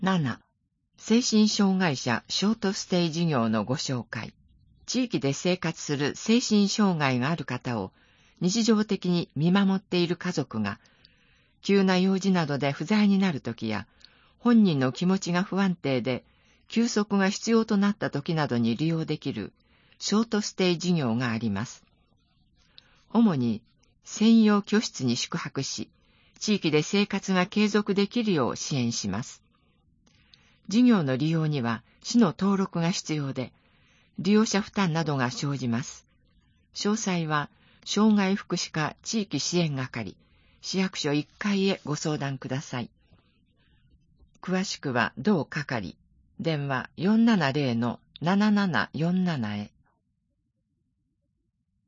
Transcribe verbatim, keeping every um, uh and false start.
なな、精神障害者ショートステイ事業のご紹介。地域で生活する精神障害がある方を日常的に見守っている家族が、急な用事などで不在になるときや、本人の気持ちが不安定で、休息が必要となったときなどに利用できるショートステイ事業があります。主に専用居室に宿泊し、地域で生活が継続できるよう支援します。事業の利用には市の登録が必要で、利用者負担などが生じます。詳細は、障害福祉課地域支援係、市役所いっかいへご相談ください。詳しくは同係、電話 よんななゼロのななななよんなな へ。